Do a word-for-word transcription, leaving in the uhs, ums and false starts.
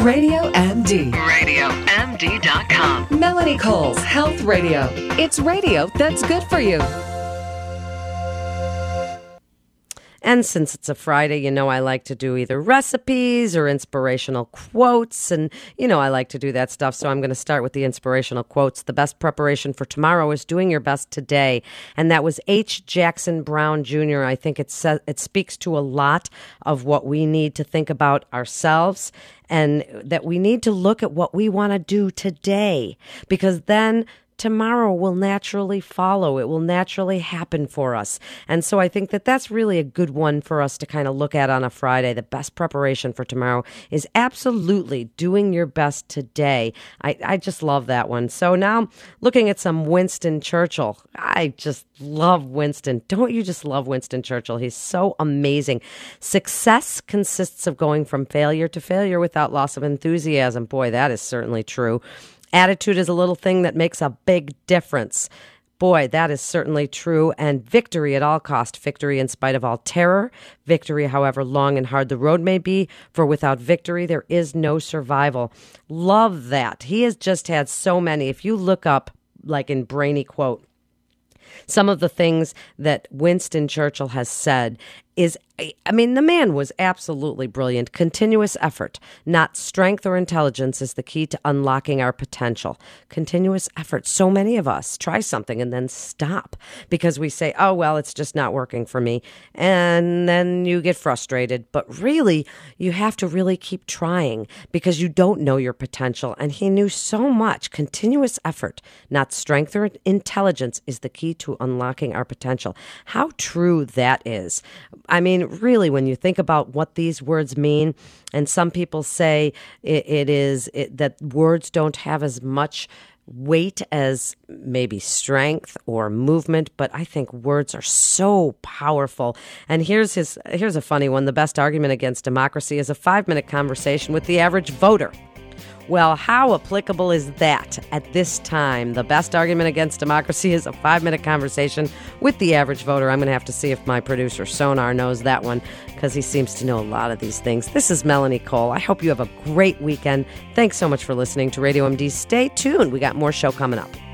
Radio M D. radio M D dot com. Melanie Cole's Health Radio. It's radio that's good for you. And since it's a Friday, you know I like to do either recipes or inspirational quotes. And, you know, I like to do that stuff. So I'm going to start with the inspirational quotes. The best preparation for tomorrow is doing your best today. And that was H. Jackson Brown Junior I think it, sa- it speaks to a lot of what we need to think about ourselves, and that we need to look at what we want to do today, because then tomorrow will naturally follow. It will naturally happen for us. And so I think that that's really a good one for us to kind of look at on a Friday. The best preparation for tomorrow is absolutely doing your best today. I, I just love that one. So now looking at some Winston Churchill. I just love Winston. Don't you just love Winston Churchill? He's so amazing. Success consists of going from failure to failure without loss of enthusiasm. Boy, that is certainly true. Attitude is a little thing that makes a big difference. Boy, that is certainly true. And victory at all cost, victory in spite of all terror, victory however long and hard the road may be, for without victory there is no survival. Love that. He has just had so many. If you look up, like in Brainy Quote, some of the things that Winston Churchill has said is, I mean, the man was absolutely brilliant. Continuous effort, not strength or intelligence, is the key to unlocking our potential. Continuous effort. So many of us try something and then stop because we say, oh, well, it's just not working for me. And then you get frustrated. But really, you have to really keep trying because you don't know your potential. And he knew so much. Continuous effort, not strength or intelligence, is the key to unlocking our potential. How true that is. I mean, really, when you think about what these words mean, and some people say it, it is it, that words don't have as much weight as maybe strength or movement, but I think words are so powerful. And here's his here's a funny one. The best argument against democracy is a five-minute conversation with the average voter. Well, how applicable is that at this time? The best argument against democracy is a five-minute conversation with the average voter. I'm going to have to see if my producer, Sonar, knows that one because he seems to know a lot of these things. This is Melanie Cole. I hope you have a great weekend. Thanks so much for listening to Radio M D. Stay tuned. We got more show coming up.